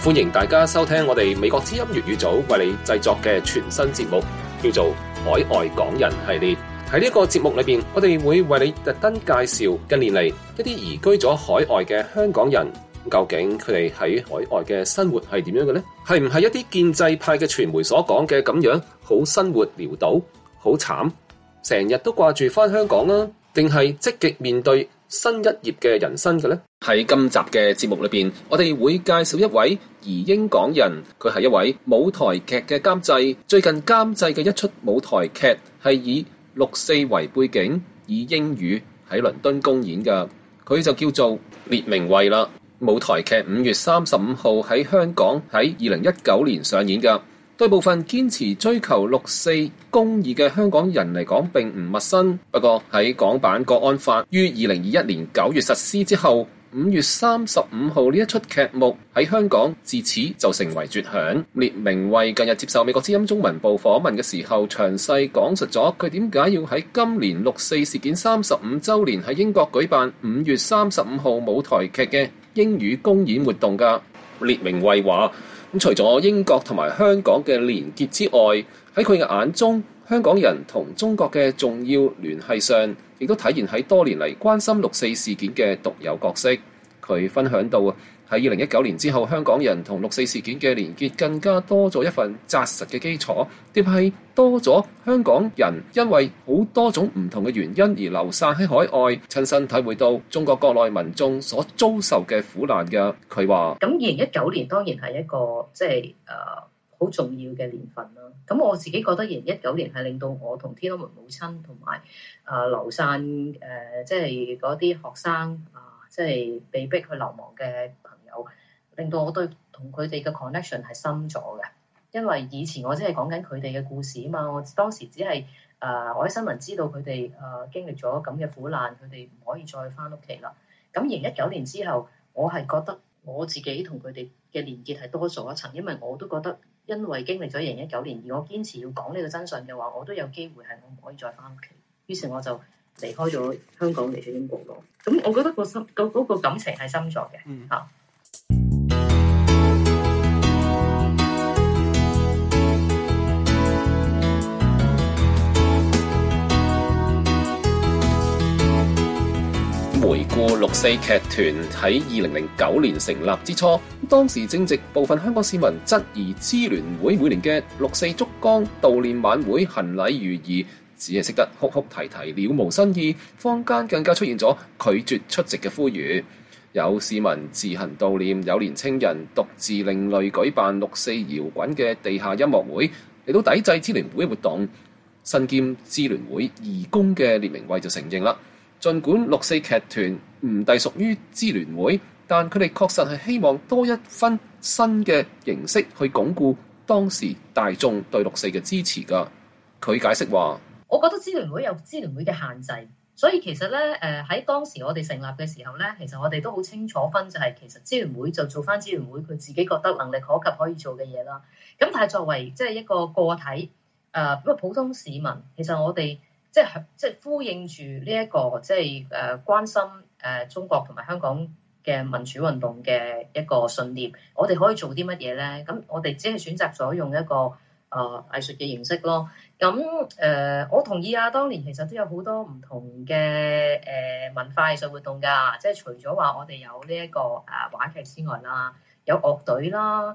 歡迎大家收聽我哋美國之音粵語組為你製作嘅全新節目，叫做《海外港人系列》。喺呢個節目裏邊，我哋會為你特登介紹近年嚟一啲移居咗海外嘅香港人，究竟佢哋喺海外嘅生活係點樣嘅呢？係唔係一啲建制派嘅傳媒所講嘅咁樣，好生活潦倒，好慘，成日都掛住返香港啊？定係積極面對新一頁嘅人生嘅呢？喺今集嘅節目裏邊，我哋會介紹一位移英港人，佢係一位舞台劇嘅監製，最近監製嘅一出舞台劇係以6·4為背景，以英語喺倫敦公演嘅，佢就叫做列明慧啦。舞台劇5月35號喺香港喺2019年上演嘅，對部分堅持追求6·4公義嘅香港人嚟講並唔陌生。不過喺港版國安法於2021年9月實施之後，5月35號呢一出劇目喺香港自此就成為絕響。列明慧近日接受美國之音中文部訪問嘅時候，詳細講述咗佢點解要喺今年6·4事件35週年喺英國舉辦5月35號舞台劇嘅英語公演活動㗎。列明慧話：除咗英國同埋香港嘅連結之外，喺佢嘅眼中，香港人同中國嘅重要聯繫上，亦都體現喺多年嚟關心6·4事件嘅獨有角色。佢分享到喺2019年之後，香港人同6·4事件嘅連結更加多咗一份紮實嘅基礎，特別係多咗香港人因為好多種唔同嘅原因而流散喺海外，親身體會到中國國內民眾所遭受嘅苦難嘅。佢話： 咁2019年當然係一個好重要嘅年份啦。咁我自己覺得2019年係令到我同天安門母親同埋流散嗰啲學生被逼去流亡嘅朋友，令到我對同佢哋嘅 connection 係深咗嘅。因為以前我只係講緊佢哋嘅故事啊嘛，我當時只係我喺新聞知道佢哋經歷咗咁嘅苦難，佢哋唔可以再翻屋企啦。咁2019年之後，我係覺得我自己同佢哋嘅連結係多咗一層，因為我都覺得因為經歷咗2019年，而我堅持要講呢個真相嘅話，我都有機會係我唔可以再翻屋企。於是我就離開咗香港，嚟咗英國咯。咁我覺得嗰個感情係深咗嘅嚇。 回顧6·4劇團喺2009年成立之初，當時正值部分香港市民質疑支聯會每年嘅6·4燭光悼念晚會行禮如儀，只係識得哭哭啼啼，了無新意。坊間更加出現咗拒絕出席嘅呼籲，有市民自行悼念，有年青人獨自另類舉辦6·4搖滾嘅地下音樂會嚟到抵制支聯會活動。身兼支聯會義工嘅列明慧就承認啦，儘管6·4劇團唔隸屬於支聯會，但佢哋確實係希望多一分新嘅形式去鞏固當時大眾對6·4嘅支持㗎。佢解釋話： 我覺得支聯會有支聯會嘅限制，所以其實咧喺當時我哋成立嘅時候咧，其實我哋都好清楚分就係其實支聯會就做翻支聯會佢自己覺得能力可及可以做嘅嘢啦。咁但係作為一個個體咁個普通市民，其實我哋即係呼應住呢一個關心中國同埋香港嘅民主運動嘅一個信念，我哋可以做啲乜嘢咧？咁我哋只係選擇咗用一個藝術嘅形式咯。咁我同意啊，當年其實都有好多唔同嘅文化藝術活動㗎，即係除咗話我哋有呢一個話劇之外啦，有樂隊啦。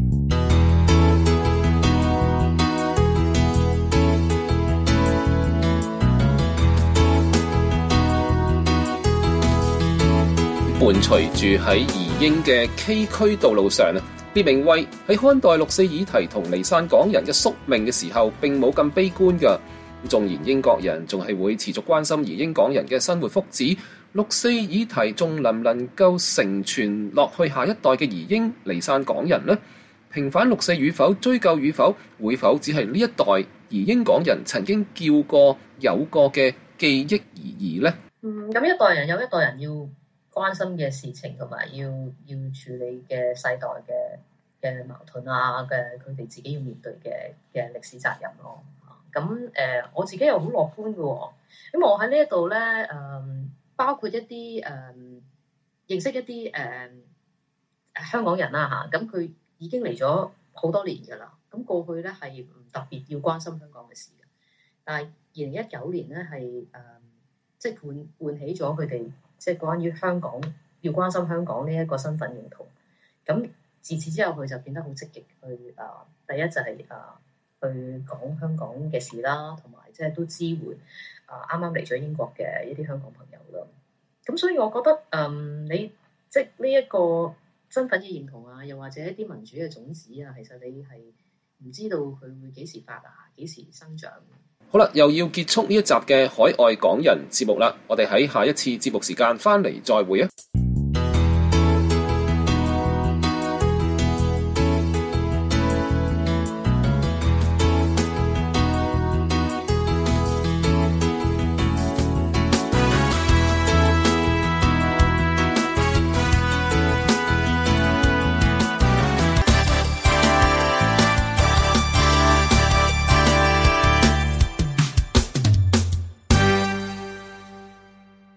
伴隨住喺移英嘅崎嶇道路上，列明慧喺看待6·4議題同離散港人嘅宿命嘅時候，並冇咁悲觀㗎。縱然英國人仲係會持續關心移英港人嘅生活福祉，6·4議題仲能唔能夠承傳落去下一代嘅移英離散港人呢？平反6·4與否，追究與否，會否只係呢一代移英港人曾經叫過有過嘅記憶而已呢？ 咁一代人有一代人要關心嘅事情，同埋要處理嘅世代嘅矛盾啊，佢哋自己要面對嘅歷史責任咯。咁我自己又好樂觀嘅喎，因為我喺呢一度咧，包括一啲認識一啲香港人啦嚇，咁佢已經嚟咗好多年㗎啦。咁過去咧係唔特別要關心香港嘅事嘅，但係2019年咧係即係喚起咗佢哋即係關於香港要關心香港呢一個身份認同。咁自此之後，佢就變得好積極去第一就係去講香港嘅事啦，同埋即係都支援啱啱嚟咗英國嘅一啲香港朋友啦。咁所以我覺得你即係呢一個身份嘅認同啊，又或者一啲民主嘅種子啊，其實你係唔知道佢會幾時發芽，幾時生長。 好啦，又要結束呢一集嘅海外港人節目啦，我哋喺下一次節目時間翻嚟再會啊！